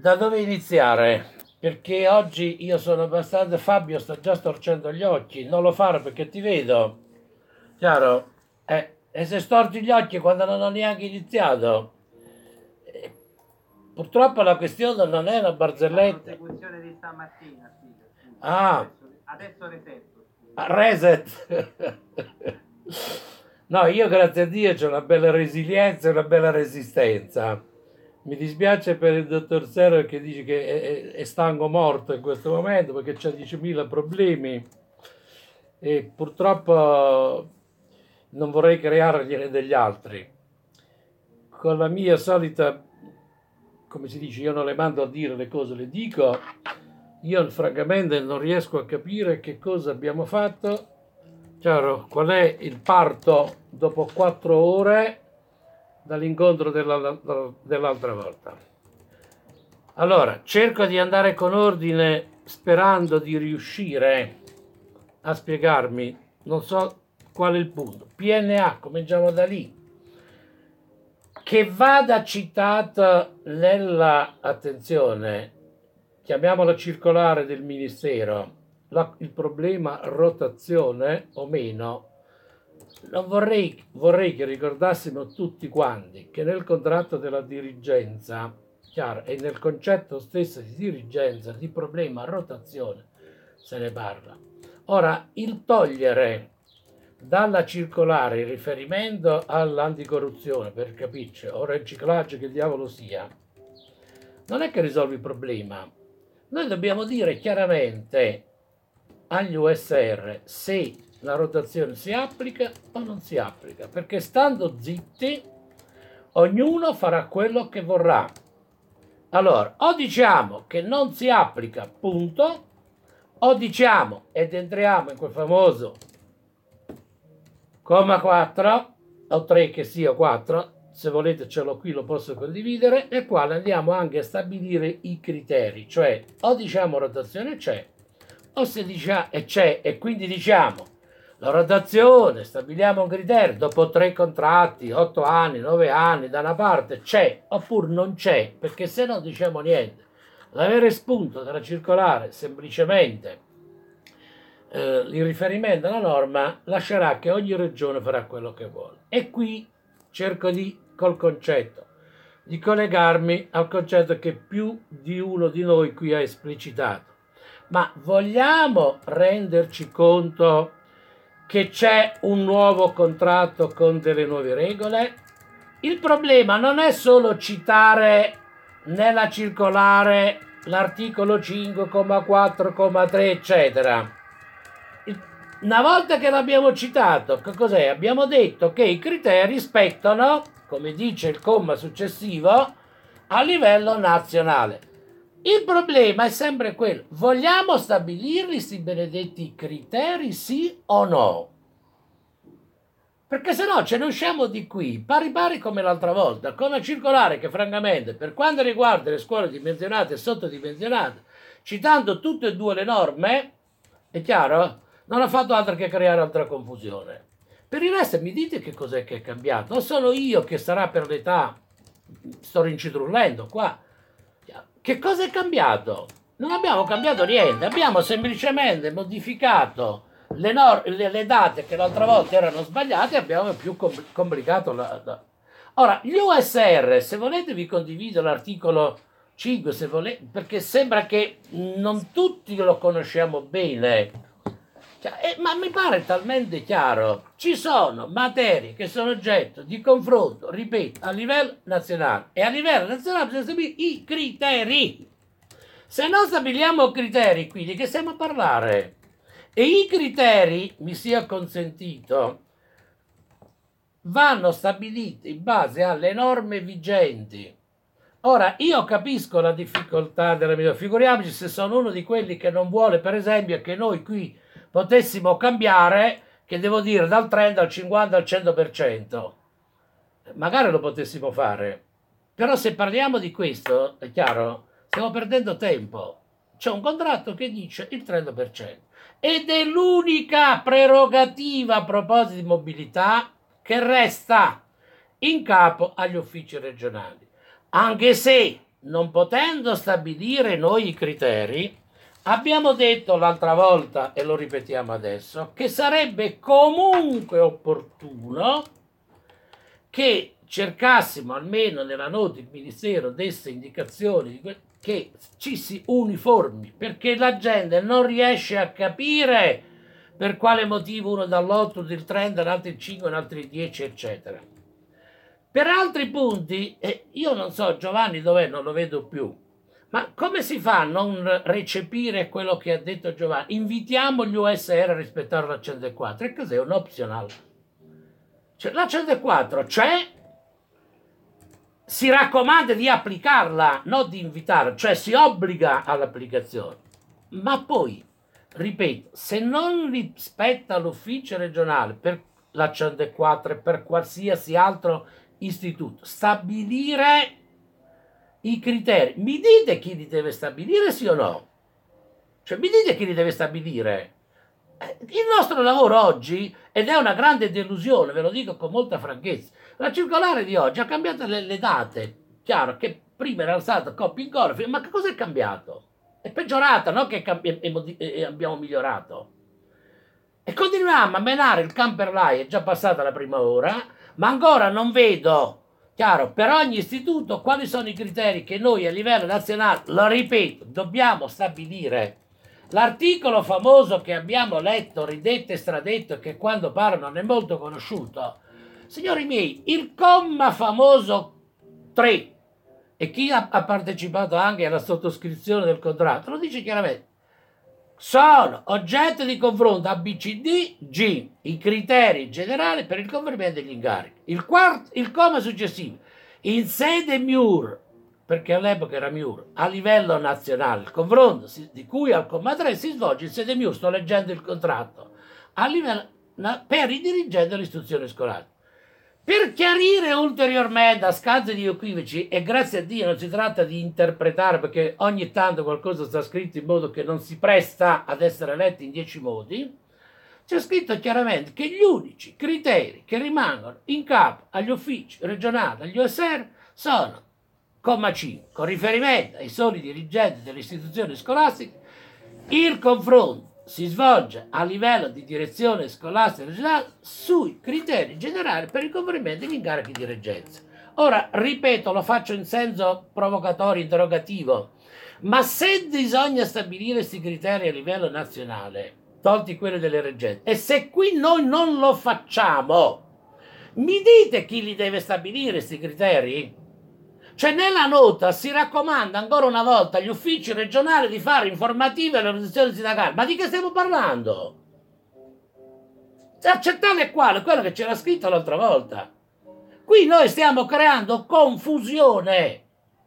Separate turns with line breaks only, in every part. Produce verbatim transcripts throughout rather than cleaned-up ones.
Da dove iniziare? Perché oggi io sono abbastanza... Fabio sta già storcendo gli occhi, non lo fare perché ti vedo. Chiaro? Eh, e se storci gli occhi quando non ho neanche iniziato? Eh, purtroppo la questione non è una barzelletta.
La prosecuzione di stamattina, sì, scusa.
Ah,
Adesso, adesso resetto, scusa.
ah, reset. No, io grazie a Dio ho una bella resilienza e una bella resistenza. Mi dispiace per il dottor Serra che dice che è, è, è stanco morto in questo momento perché c'ha diecimila problemi e purtroppo non vorrei creargliene degli altri. Con la mia solita, come si dice, io non le mando a dire le cose, le dico. Io francamente non riesco a capire che cosa abbiamo fatto. Chiaro, qual è il parto dopo quattro ore dall'incontro della, dell'altra volta. Allora, cerco di andare con ordine sperando di riuscire a spiegarmi. Non so qual è il punto. P N A, cominciamo da lì. Che vada citata nella, attenzione, chiamiamola circolare del Ministero, la, il problema rotazione o meno. Non vorrei, vorrei che ricordassimo tutti quanti che nel contratto della dirigenza, chiaro, e nel concetto stesso di dirigenza, di problema rotazione, se ne parla. Ora, il togliere dalla circolare il riferimento all'anticorruzione, per capirci, o riciclaggio che diavolo sia, non è che risolve il problema. Noi dobbiamo dire chiaramente agli U S R se la rotazione si applica o non si applica, perché stando zitti ognuno farà quello che vorrà. Allora, o diciamo che non si applica, punto, o diciamo, ed entriamo in quel famoso comma quattro, o tre che sia quattro, se volete ce l'ho qui, lo posso condividere, nel quale andiamo anche a stabilire i criteri, cioè o diciamo rotazione c'è, o se diciamo e c'è, e quindi diciamo la rotazione, stabiliamo un criterio, dopo tre contratti, otto anni, nove anni, da una parte c'è, oppure non c'è, perché se non diciamo niente. L'avere spunto della circolare semplicemente eh, il riferimento alla norma lascerà che ogni regione farà quello che vuole. E qui cerco di, col concetto, di collegarmi al concetto che più di uno di noi qui ha esplicitato. Ma vogliamo renderci conto che c'è un nuovo contratto con delle nuove regole? Il problema non è solo citare nella circolare l'articolo cinque, quattro, tre, eccetera. Una volta che l'abbiamo citato, che cos'è? Abbiamo detto che i criteri spettano, come dice il comma successivo, a livello nazionale. Il problema è sempre quello, vogliamo stabilirli questi benedetti criteri, sì o no? Perché se no ce ne usciamo di qui, pari pari come l'altra volta, con una circolare che francamente, per quanto riguarda le scuole dimensionate e sottodimensionate, citando tutte e due le norme, è chiaro? Non ha fatto altro che creare altra confusione. Per il resto mi dite che cos'è che è cambiato? O sono io che sarà per l'età, sto rincitrullendo qua. Che cosa è cambiato? Non abbiamo cambiato niente, abbiamo semplicemente modificato le, le, le date che l'altra volta erano sbagliate e abbiamo più complicato la, la... Ora, gli U S R, se volete vi condivido l'articolo cinque, se volete, perché sembra che non tutti lo conosciamo bene. Cioè, eh, ma mi pare talmente chiaro. Ci sono materie che sono oggetto di confronto, ripeto, a livello nazionale. E a livello nazionale bisogna stabilire i criteri. Se non stabiliamo criteri, qui di che stiamo a parlare? E i criteri, mi sia consentito, vanno stabiliti in base alle norme vigenti. Ora, io capisco la difficoltà della mia... Figuriamoci se sono uno di quelli che non vuole, per esempio, che noi qui potessimo cambiare, che devo dire, dal trenta al cinquanta al cento per cento. Magari lo potessimo fare. Però se parliamo di questo, è chiaro, stiamo perdendo tempo. C'è un contratto che dice il trenta per cento. Ed è l'unica prerogativa a proposito di mobilità che resta in capo agli uffici regionali. Anche se non potendo stabilire noi i criteri, abbiamo detto l'altra volta, e lo ripetiamo adesso, che sarebbe comunque opportuno che cercassimo, almeno nella nota il Ministero desse indicazioni, che ci si uniformi, perché la gente non riesce a capire per quale motivo uno dà l'otto, del trenta, un altro il cinque, un altro il dieci, eccetera. Per altri punti, eh, io non so, Giovanni dov'è, non lo vedo più, ma come si fa a non recepire quello che ha detto Giovanni? Invitiamo gli U S R a rispettare la centoquattro, e cos'è? Un optional. Cioè, la centoquattro c'è, si raccomanda di applicarla, non di invitarla, cioè si obbliga all'applicazione. Ma poi, ripeto, se non rispetta l'ufficio regionale per la centoquattro e per qualsiasi altro istituto, stabilire i criteri, mi dite chi li deve stabilire, sì o no? Cioè, mi dite chi li deve stabilire? Il nostro lavoro oggi, ed è una grande delusione, ve lo dico con molta franchezza, la circolare di oggi ha cambiato le, le date. Chiaro che prima era stata coppia in corpo, ma che cosa è cambiato? È peggiorata, non che cambi- e, e, e abbiamo migliorato. E continuiamo a menare il camperlai, è già passata la prima ora, ma ancora non vedo, chiaro, per ogni istituto quali sono i criteri che noi a livello nazionale, lo ripeto, dobbiamo stabilire. L'articolo famoso che abbiamo letto, ridetto e stradetto, che quando parlo non è molto conosciuto, signori miei, il comma famoso tre, e chi ha, ha partecipato anche alla sottoscrizione del contratto, lo dice chiaramente, sono oggetto di confronto A, B, C, D, G, i criteri generali per il conferimento degli incarichi. Il, quarto, il comma successivo, in sede M I U R, perché all'epoca era M I U R, a livello nazionale, il confronto di cui al comma tre si svolge in sede M I U R, sto leggendo il contratto, a livello, per i dirigenti dell'istruzione scolastica. Per chiarire ulteriormente a scanso di equivoci, e grazie a Dio non si tratta di interpretare, perché ogni tanto qualcosa sta scritto in modo che non si presta ad essere letto in dieci modi, c'è scritto chiaramente che gli unici criteri che rimangono in capo agli uffici regionali, agli U S R, sono, comma cinque, con riferimento ai soli dirigenti delle istituzioni scolastiche, il confronto si svolge a livello di direzione scolastica regionale sui criteri generali per il conferimento degli incarichi di reggenza. Ora, ripeto, lo faccio in senso provocatorio, interrogativo, ma se bisogna stabilire questi criteri a livello nazionale, tolti quelli delle reggenze, e se qui noi non lo facciamo, mi dite chi li deve stabilire questi criteri? Cioè nella nota si raccomanda ancora una volta agli uffici regionali di fare informative alle organizzazioni sindacali. Ma di che stiamo parlando? Accettare è quale? Quello che c'era scritto l'altra volta. Qui noi stiamo creando confusione.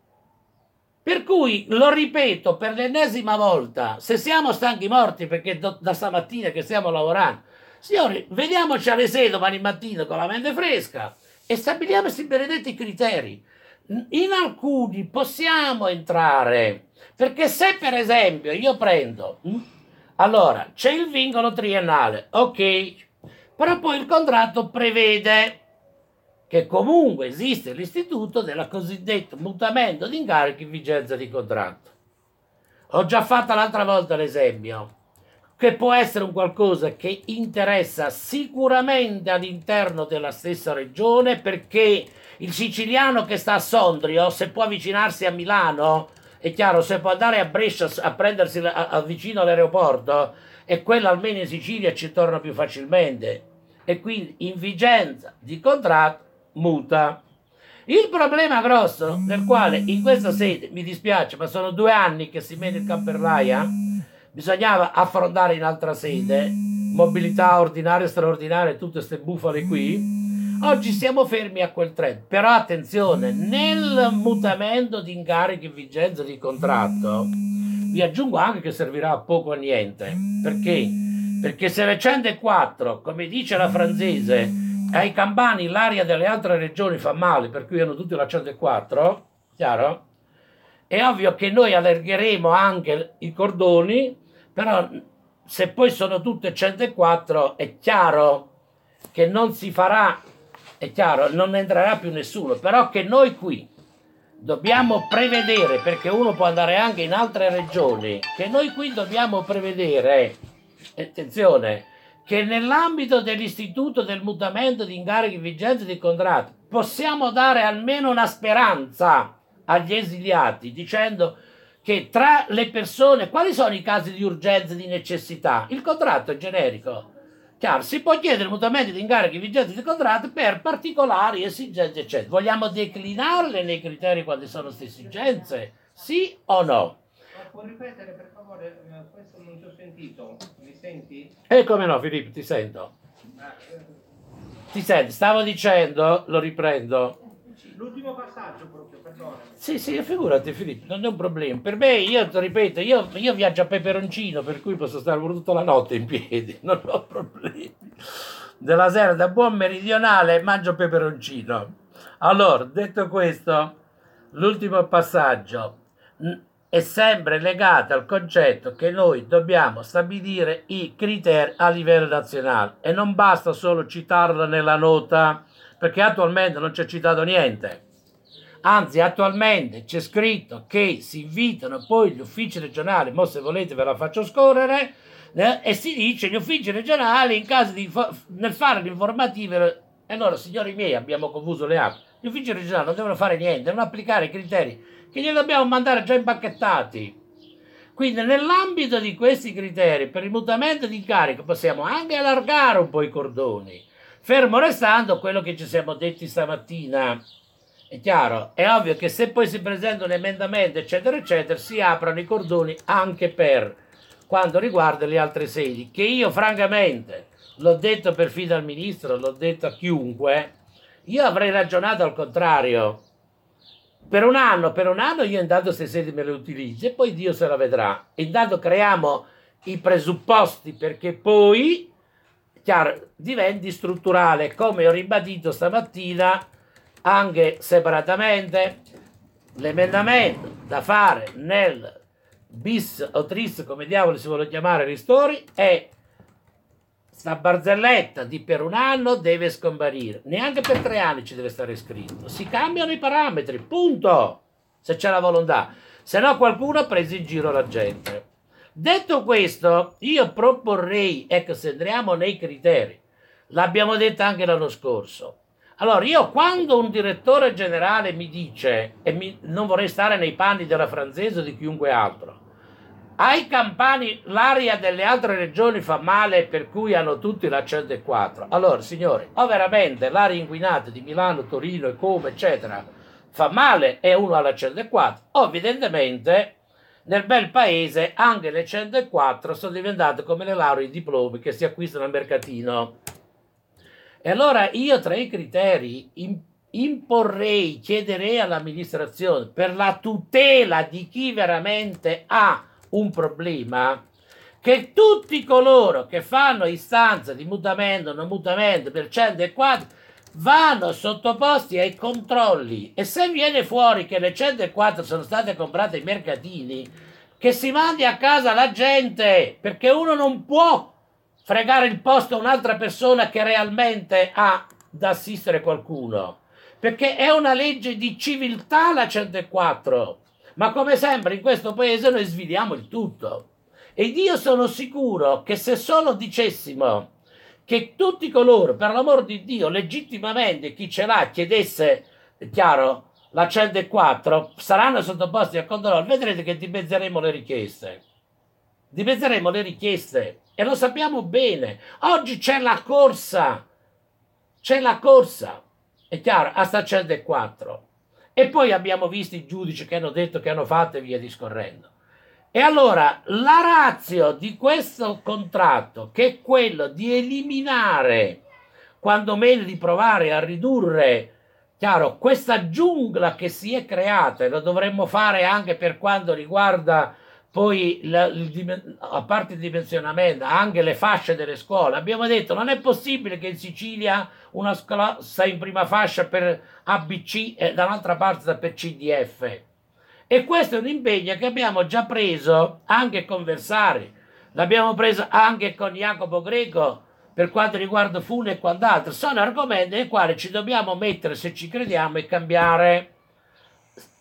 Per cui, lo ripeto per l'ennesima volta, se siamo stanchi morti perché do, da stamattina che stiamo lavorando, signori, vediamoci alle sei domani mattina con la mente fresca e stabiliamo questi benedetti criteri. In alcuni possiamo entrare, perché se per esempio io prendo, allora c'è il vincolo triennale, ok, però poi il contratto prevede che comunque esiste l'istituto della cosiddetta mutamento di incarichi in vigenza di contratto. Ho già fatto l'altra volta l'esempio, che può essere un qualcosa che interessa sicuramente all'interno della stessa regione, perché il siciliano che sta a Sondrio, se può avvicinarsi a Milano, è chiaro, se può andare a Brescia a prendersi a, a vicino all'aeroporto, e quello almeno in Sicilia ci torna più facilmente. E quindi in vigenza di contratto muta. Il problema grosso, nel quale in questa sede, mi dispiace, ma sono due anni che si mette il camperlaia, bisognava affrontare in altra sede, mobilità ordinaria e straordinaria, tutte queste bufale qui. Oggi siamo fermi a quel trend, però attenzione, nel mutamento di incarichi in vigenza di contratto, vi aggiungo anche che servirà a poco o a niente. Perché? Perché se le centoquattro, come dice la Franzese, ai campani l'aria delle altre regioni fa male, per cui hanno tutti la centoquattro, chiaro? È ovvio che noi allargheremo anche i cordoni, però se poi sono tutte centoquattro è chiaro che non si farà, è chiaro, non entrerà più nessuno, però che noi qui dobbiamo prevedere, perché uno può andare anche in altre regioni, che noi qui dobbiamo prevedere, attenzione, che nell'ambito dell'istituto del mutamento di incarichi vigenti di contratto possiamo dare almeno una speranza agli esiliati, dicendo che tra le persone, quali sono i casi di urgenza e di necessità? Il contratto è generico. Chiaro, si può chiedere mutamenti di incarichi vigenti di contratto per particolari esigenze, eccetera. Vogliamo declinarle nei criteri quali sono queste esigenze? Sì o no?
Ma può ripetere per favore? Questo non ti ho sentito. Mi senti?
E come no, Filippo, ti sento.
Ah, eh,
Ti senti, stavo dicendo, lo riprendo.
L'ultimo passaggio proprio, perdonami.
Sì, sì, figurati Filippo, non è un problema. Per me, io ti ripeto, io, io viaggio a peperoncino, per cui posso stare pure tutta la notte in piedi, non ho problemi. Della sera, da buon meridionale, mangio peperoncino. Allora, detto questo, l'ultimo passaggio mh, è sempre legato al concetto che noi dobbiamo stabilire i criteri a livello nazionale e non basta solo citarlo nella nota, perché attualmente non c'è citato niente. Anzi, attualmente c'è scritto che si invitano poi gli uffici regionali, mo se volete ve la faccio scorrere, eh, e si dice gli uffici regionali in caso di nel fare l'informativa, e allora signori miei abbiamo confuso le acque, gli uffici regionali non devono fare niente, devono applicare i criteri che glieli dobbiamo mandare già impacchettati. Quindi nell'ambito di questi criteri per il mutamento di incarico possiamo anche allargare un po' i cordoni, fermo restando quello che ci siamo detti stamattina. È chiaro? È ovvio che se poi si presenta un emendamento, eccetera, eccetera, si aprono i cordoni anche per quanto riguarda le altre sedi, che io francamente, l'ho detto perfino al ministro, l'ho detto a chiunque, io avrei ragionato al contrario. Per un anno, per un anno io intanto queste sedi me le utilizzo e poi Dio se la vedrà. Intanto creiamo i presupposti perché poi, chiaro, diventi strutturale, come ho ribadito stamattina, anche separatamente, l'emendamento da fare nel bis o tris, come diavolo si vuole chiamare, ristori, è sta barzelletta di per un anno deve scomparire, neanche per tre anni ci deve stare scritto, si cambiano i parametri, punto, se c'è la volontà, se no qualcuno ha preso in giro la gente. Detto questo, io proporrei, ecco, se entriamo nei criteri, l'abbiamo detto anche l'anno scorso. Allora, io quando un direttore generale mi dice, e mi, non vorrei stare nei panni della Francese o di chiunque altro, ai campani l'aria delle altre regioni fa male per cui hanno tutti la centoquattro. Allora, signori, o veramente l'aria inquinata di Milano, Torino e Como, eccetera, fa male e uno ha la centoquattro, o evidentemente nel bel paese anche le centoquattro sono diventate come le lauree e i diplomi che si acquistano al mercatino. E allora io tra i criteri imporrei, chiederei all'amministrazione per la tutela di chi veramente ha un problema, che tutti coloro che fanno istanza di mutamento, non mutamento per centoquattro vanno sottoposti ai controlli e se viene fuori che le centoquattro sono state comprate ai mercatini, che si mandi a casa la gente, perché uno non può fregare il posto a un'altra persona che realmente ha da assistere qualcuno, perché è una legge di civiltà la centoquattro, ma come sempre in questo paese noi sviliamo il tutto. Ed io sono sicuro che se solo dicessimo che tutti coloro, per l'amor di Dio, legittimamente chi ce l'ha chiedesse, è chiaro, la centoquattro, saranno sottoposti a controllo, vedrete che dimezzeremo le richieste. Dimezzeremo le richieste e lo sappiamo bene. Oggi c'è la corsa, c'è la corsa, è chiaro, a sta centoquattro. E poi abbiamo visto i giudici che hanno detto che hanno fatto e via discorrendo. E allora la ratio di questo contratto, che è quello di eliminare, quando meno di provare a ridurre, chiaro, questa giungla che si è creata, e lo dovremmo fare anche per quanto riguarda poi, la, il, a parte il dimensionamento, anche le fasce delle scuole. Abbiamo detto non è possibile che in Sicilia una scuola sta in prima fascia per A B C e dall'altra parte sta per C D F. E questo è un impegno che abbiamo già preso anche con Versari, l'abbiamo preso anche con Jacopo Greco per quanto riguarda Fune e quant'altro. Sono argomenti nei quali ci dobbiamo mettere se ci crediamo e cambiare.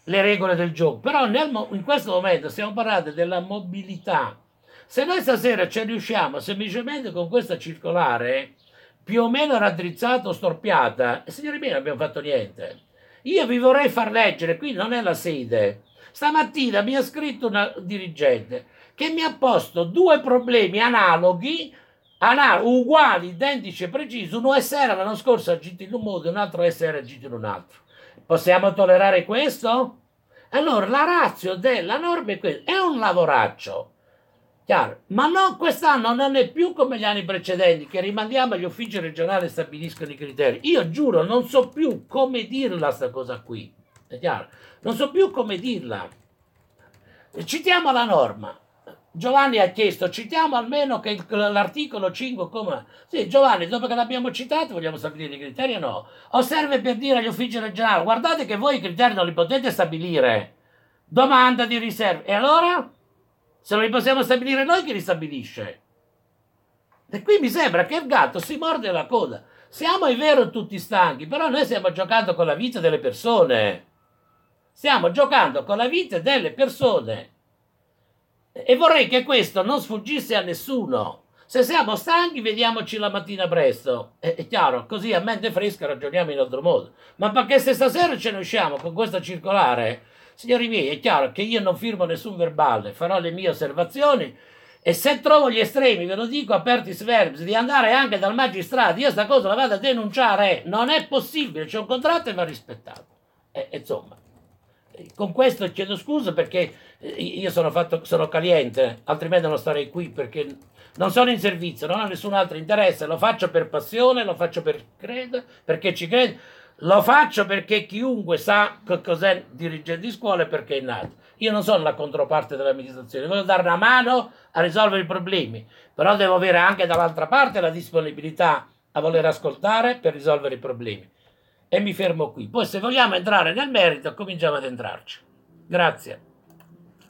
le regole del gioco, però nel, in questo momento stiamo parlando della mobilità. Se noi stasera ci riusciamo semplicemente con questa circolare più o meno raddrizzata o storpiata, signori miei, non abbiamo fatto niente. Io vi vorrei far leggere, qui non è la sede. Stamattina mi ha scritto una dirigente che mi ha posto due problemi analoghi, anal uguali, identici e precisi. Uno S R l'anno scorso ha agito in un modo e un altro S R ha agito in un altro. Possiamo tollerare questo? Allora, la ratio della norma è questa. È un lavoraccio. Chiaro? Ma no, quest'anno non è più come gli anni precedenti, che rimandiamo agli uffici regionali e stabiliscono i criteri. Io giuro, non so più come dirla sta cosa qui. È chiaro? Non so più come dirla. Citiamo la norma. Giovanni ha chiesto, citiamo almeno che l'articolo cinque, come... Sì, Giovanni, dopo che l'abbiamo citato, vogliamo stabilire i criteri o no? O serve per dire agli uffici regionali, guardate che voi i criteri non li potete stabilire. Domanda di riserva. E allora? Se non li possiamo stabilire noi, chi li stabilisce? E qui mi sembra che il gatto si morde la coda. Siamo, è vero, tutti stanchi, però noi stiamo giocando con la vita delle persone. Stiamo giocando con la vita delle persone. E vorrei che questo non sfuggisse a nessuno. Se siamo stanchi, vediamoci la mattina presto. È, è chiaro, così a mente fresca ragioniamo in altro modo. Ma perché se stasera ce ne usciamo con questa circolare, signori miei, è chiaro che io non firmo nessun verbale, farò le mie osservazioni e se trovo gli estremi, ve lo dico apertis verbis, di andare anche dal magistrato, io sta cosa la vado a denunciare. Non è possibile, c'è un contratto e va rispettato. E, insomma, con questo chiedo scusa perché io sono, fatto, sono caliente, altrimenti non starei qui perché non sono in servizio, non ho nessun altro interesse, lo faccio per passione, lo faccio per credo, perché ci credo, lo faccio perché chiunque sa che cos'è dirigente di scuola e perché è nato. Io non sono la controparte dell'amministrazione, voglio dare una mano a risolvere i problemi, però devo avere anche dall'altra parte la disponibilità a voler ascoltare per risolvere i problemi. E mi fermo qui. Poi se vogliamo entrare nel merito, cominciamo ad entrarci. Grazie.